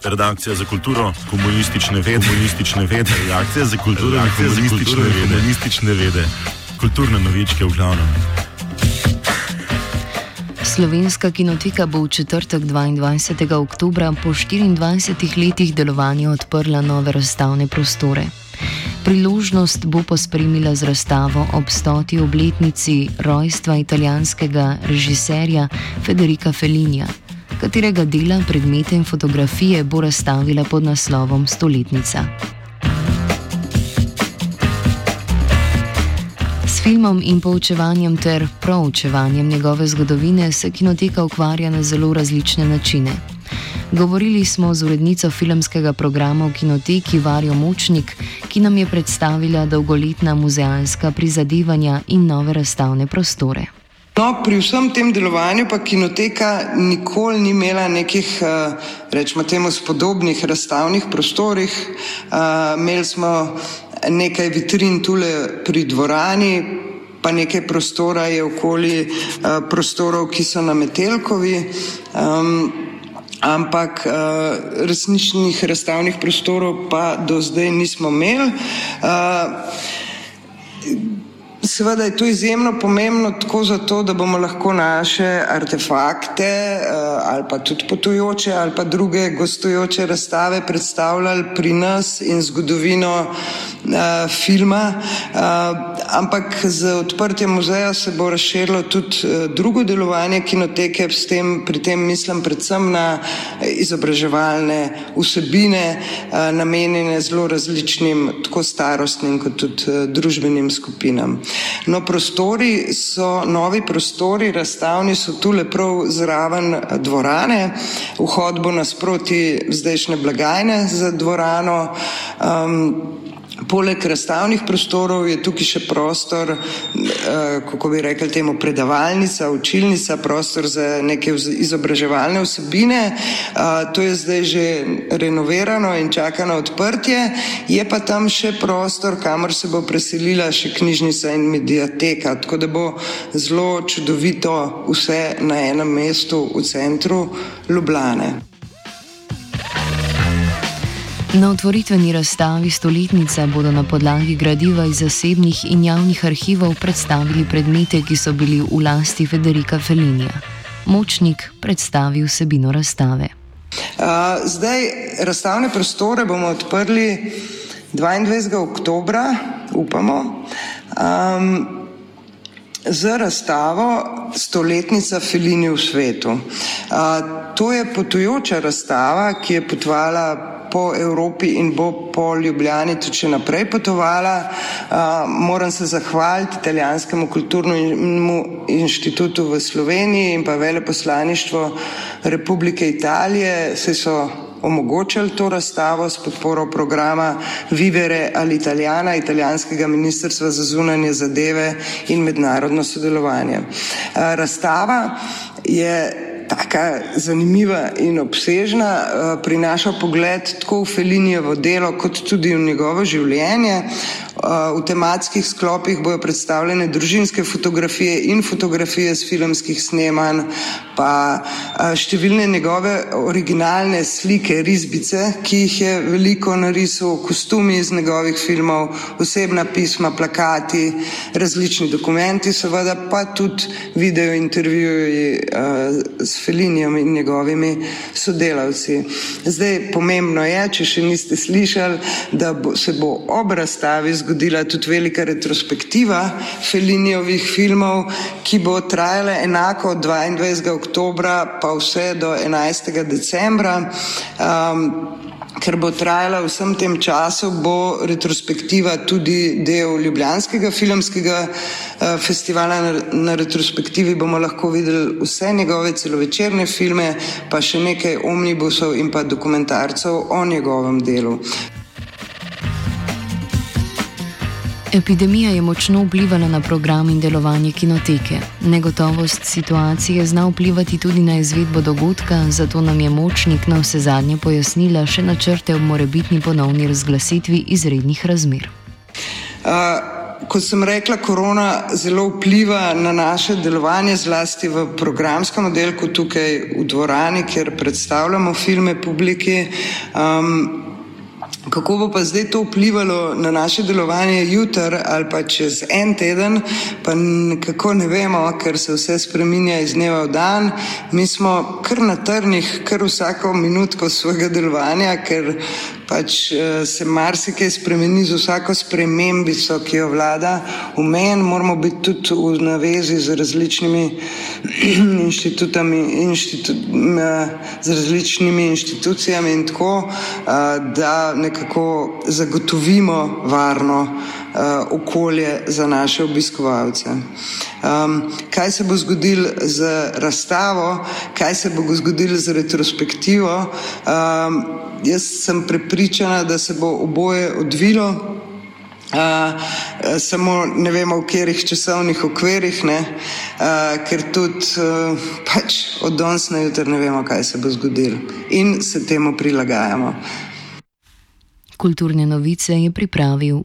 Redakcija za kulturo, komunistične vede, redakcija za kulturo, komunistične vede, kulturne novičke v glavnem. Slovenska kinoteka bo v četrtek 22. oktobra po 24 letih delovanja odprla nove razstavne prostore. Priložnost bo pospremila z razstavo ob 100. obletnici rojstva italijanskega režiserja Federica Fellinija, katerega dela, predmete in fotografije bo razstavila pod naslovom Stoletnica. S filmom in poučevanjem ter proučevanjem njegove zgodovine se kinoteka ukvarja na zelo različne načine. Govorili smo z urednico filmskega programa v kinoteki Varjo Močnik, ki nam je predstavila dolgoletna muzealska prizadevanja in nove razstavne prostore. No, pri vsem tem delovanju pa kinoteka nikoli ni imela nekih, rečemo temu, spodobnih razstavnih prostorih. Imeli smo nekaj vitrin tule pri dvorani, pa nekaj prostora je okoli prostorov, ki so na Metelkovi, ampak resničnih razstavnih prostorov pa do zdaj nismo imeli. Seveda je to izjemno pomembno tako zato, da bomo lahko naše artefakte ali pa tudi potujoče ali pa druge gostujoče razstave predstavljali pri nas in zgodovino filma, ampak z odprtjem muzeja se bo razširilo tudi drugo delovanje kinoteke, pri tem mislim predvsem na izobraževalne vsebine, namenjene zelo različnim, tako starostnim kot tudi družbenim skupinam. No, prostori so, novi prostori razstavni so tule prav zraven dvorane, vhod bo nasproti zdajšnje blagajne za dvorano. Poleg razstavnih prostorov je tukaj še prostor, kako bi rekli temu, predavalnica, učilnica, prostor za neke izobraževalne vsebine. To je zdaj že renovirano in čaka na odprtje. Je pa tam še prostor, kamor se bo preselila še knjižnica in mediateka, tako da bo zelo čudovito vse na enem mestu v centru Ljubljane. Na otvoritveni razstavi Stoletnica bodo na podlagi gradiva iz zasebnih in javnih arhivov predstavili predmete, ki so bili v lasti Federica Fellinija. Močnik predstavi vsebino razstave. Zdaj, razstavne prostore bomo odprli 22. oktobra, upamo, z razstavo Stoletnica Fellini v svetu. To je potujoča razstava, ki je potovala po Evropi in bo po Ljubljani tudi še naprej potovala. Moram se zahvaliti Italijanskemu kulturnemu inštitutu v Sloveniji in pa veleposlaništvo Republike Italije, saj so omogočili to razstavo s podporo programa Vivere all'Italiana italijanskega ministrstva za zunanje zadeve in mednarodno sodelovanje. Razstava je taka zanimiva in obsežna, prinaša pogled tako v Fellinijevo delo kot tudi v njegovo življenje. V tematskih sklopih bojo predstavljene družinske fotografije in fotografije z filmskih snemanj, pa številne njegove originalne slike, risbice, ki jih je veliko narisal, kostumi iz njegovih filmov, osebna pisma, plakati, različni dokumenti, seveda pa tudi video intervjuji s Fellinijem in njegovimi sodelavci. Zdaj, pomembno je, če še niste slišali, da se bo ob razstavi zgodila tudi velika retrospektiva Fellinijevih filmov, ki bo trajala enako od 22. oktobra pa vse do 11. decembra. Ker bo trajala vsem tem času, bo retrospektiva tudi del Ljubljanskega filmskega festivala. Na retrospektivi bomo lahko videli vse njegove celovečerne filme, pa še nekaj omnibusov in pa dokumentarcev o njegovem delu. Epidemija je močno vplivala na program in delovanje kinoteke. Negotovost situacije zna vplivati tudi na izvedbo dogodka, zato nam je Močnik na vsezadnje pojasnila še načrte ob morebitni ponovni razglasitvi izrednih razmer. Kot sem rekla, korona zelo vpliva na naše delovanje, zlasti v programskem oddelku tukaj v dvorani, kjer predstavljamo filme publiki. Kako bo pa zdaj to vplivalo na naše delovanje jutri ali pa čez en teden, pa nekako ne vemo, ker se vse spreminja iz dneva v dan. Mi smo kar na trnih, kar vsako minutko svojega delovanja, ker pač se marsikaj spremeni z vsako spremembico, ki jo vlada v meni. Moramo biti tudi v navezi z različnimi z različnimi inštitucijami in tako, da nekako zagotovimo varno okolje za naše obiskovalce. Kaj se bo zgodilo z razstavo, kaj se bo zgodilo z retrospektivo? Jaz sem prepričana, da se bo oboje odvilo, samo ne vemo v katerih časovnih okvirih, ker tudi pač od danes na jutri ne vemo, kaj se bo zgodilo in se temu prilagajamo. Kulturne novice je pripravil